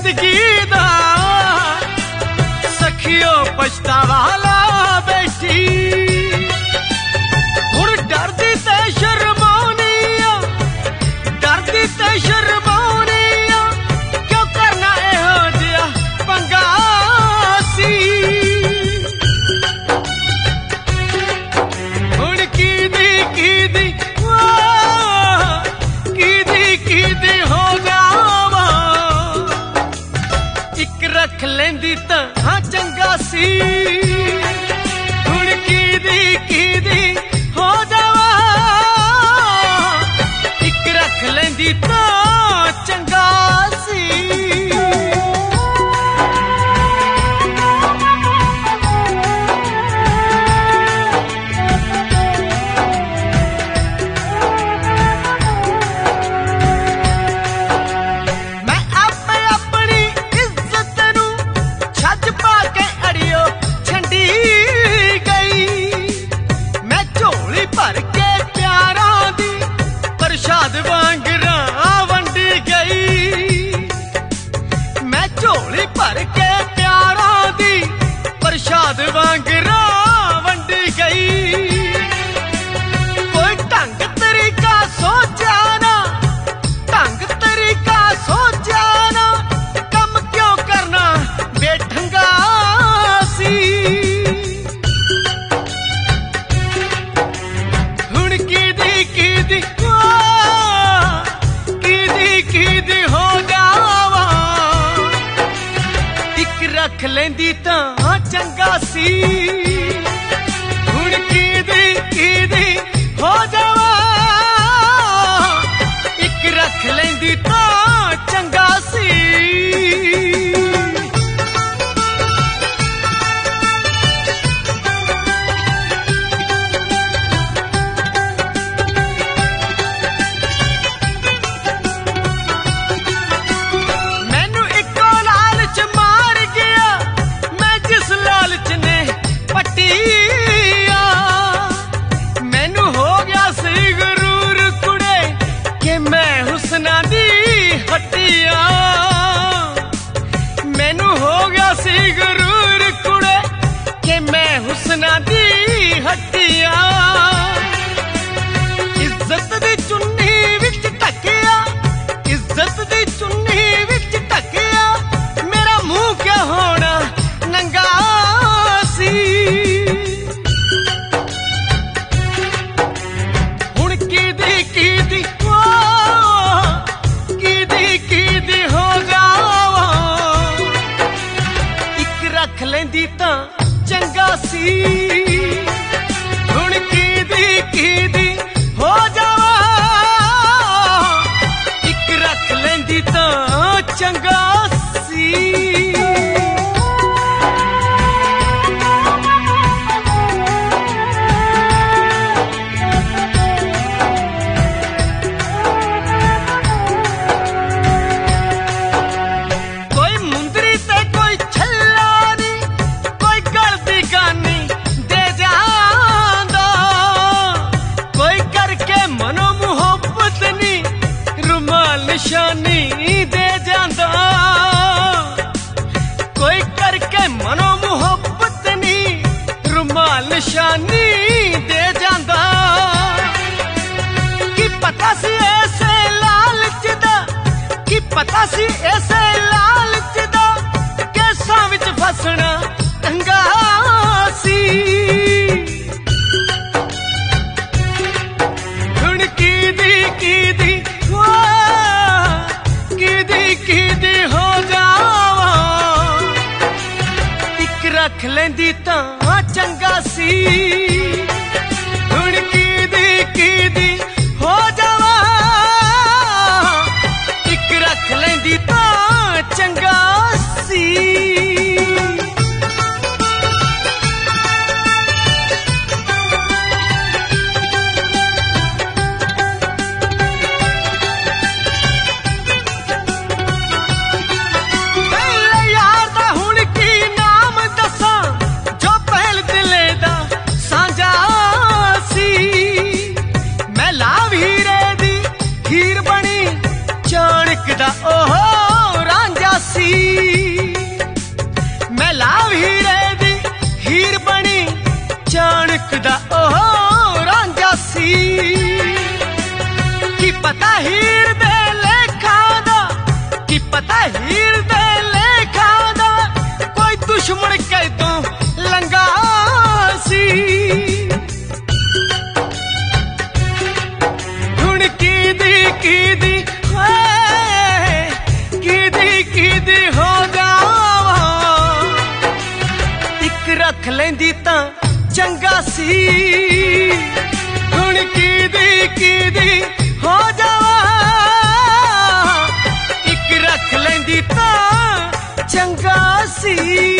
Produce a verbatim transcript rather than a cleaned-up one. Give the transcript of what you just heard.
जिंदगी दा सखियो पछतावा ला बैठी हुण डरदी ते शर्माउनी आ डरदी ते शर्माउनी आ क्यों करना इहो जिहा पंगा सी हुण कीदी कीदी कीदी कीदी हो जावा इक रख लेंदी तां चंगा सी हुण कीदी कीदी हो जावा इक रख लेंदी तां चंगा सी प्रसाद वांगरा वंडी गई मैं झोली भर के प्यारा दी प्रसाद वांगरा वंडी गई कोई ढंग तरीका सोचा ना ढंग तरीका सोचा ना कम क्यों करना बेढंगा सी हुण कीदी कीदी कीदी हो जावा इक रख लेंदी तां चंगा सी हुण कीदी कीदी हो जावा इक रख लेंदी तां चंगा सी मैनू हो गया सी गरूर कुड़े कि मैं हुस्ना दी हट्टिया मैनू हो गया सी गरूर कुड़े कि मैं हुस्ना दी हट्टिया इज्जत दी चुन्नी विच ढकिया इज्जत दी चुन्नी विच ढकिया मेरा मुंह क्या होना नंगा सी हुण कीदी कीदी कीदी कीदी हो जावा इक रख लेंदी तां चंगा सी हुण कीदी कीदी हो जावा इक रख लेंदी तां चंगा सी निशानी दे जांदा कोई करके मनो मुहब्बत नी रुमाल निशानी दे जांदा की पता सी ऐसे लालच दा की पता सी ऐसे लालच दा केसां विच फसना चंगा सी हुण कीदी कीदी कीदी हो जावा इक रख लेंदी तां चंगा सी हुण कीदी कीदी हो जावा इक रख लेंदी तां चंगा सी ओहो रांझा सी। मैं लाभ हीरे दी हीर बनी चाणक दा ओह रांझा सी। की पता हीर दे लेखा दा, की पता हीर दे लेखा दा कोई दुश्मन कैदों लंगा सी। हुण कीदी कीदी रख लेंदी तां चंगा सी। हुण कीदी कीदी हो जावा, इक रख लेंदी तां चंगा सी।